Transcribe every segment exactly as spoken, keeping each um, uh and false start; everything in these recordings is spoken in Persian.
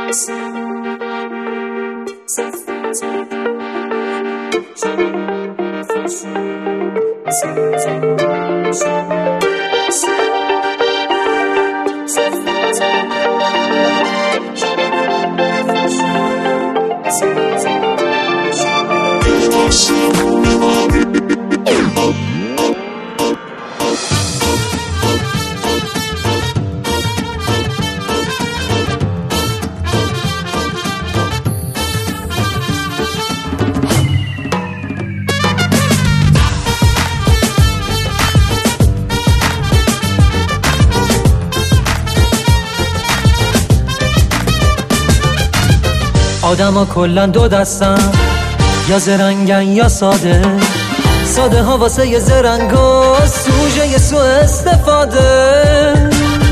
آدم ها کلن دو دستن، یا زرنگن یا ساده. ساده ها واسه یه زرنگا سوژه یه سو استفاده.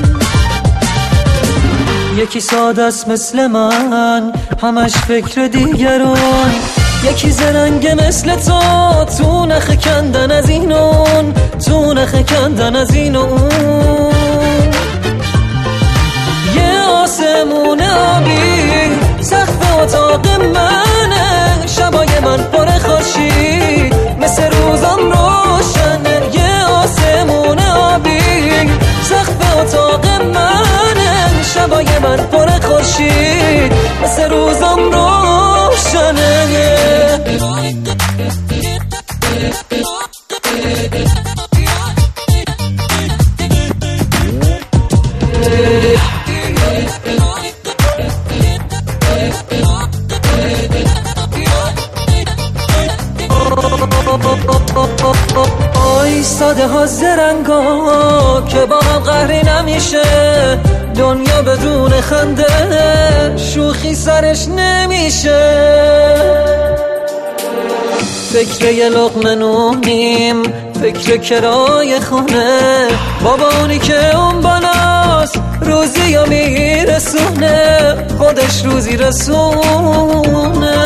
یکی ساده است مثل من، همش فکر دیگران. یکی زرنگه مثل تو، تو نخ کندن از این اون، تو نخ کندن از این اون. یه آسمون آبی سقف اتاق منه، شبای من پر خورشید مثل روزم روشنه. یه آسمون آبی سقف اتاق منه، شبای من پر خورشید مثل روزم روشنه. آی ساده ها زرنگا که با هم قهری نمیشه. دنیا بدون خنده شوخی سرش نمیشه. فکر یه لقمه نونیم، فکر کرای خونه. بابا اونی که اون بالاست روزی یا میرسونه، خودش روزی رسونه.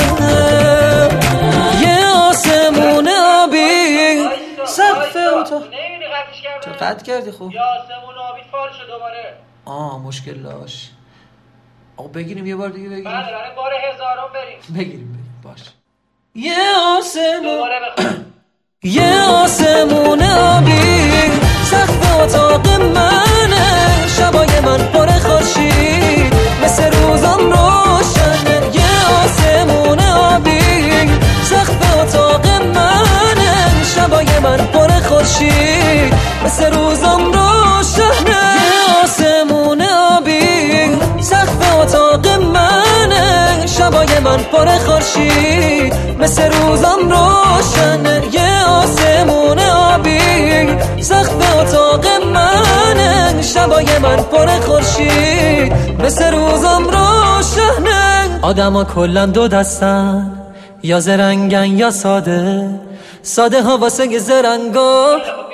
یه آسمون آبی سقف اتاق. چه قطع کردی؟ خوب یه آسمون آبی فال شد دوباره. آه مشکل داشت. آقا بگیریم یه بار دیگه بگیریم. بله بله بار هزارم بریم. بگیریم بریم باش. یه آسمون دوباره بخوام. یه آسمون آبی سقف اتاق منه، شبای من پر خورشید مثل روزم روشنه. یه آسمون آبی سقف اتاق منه، شبای من پر خورشید مثل روزم روشنه. یه آسمون آبی سقف اتاق منه، شبای من پر خورشید مثل روزم روشنه. یه آسمون آبی سقف اتاق منه، شبای من پر خورشید مثل روزم روشنه. آدم ها کلن دو دستن، یا زرنگن یا ساده. ساده ها واسه یه زرنگا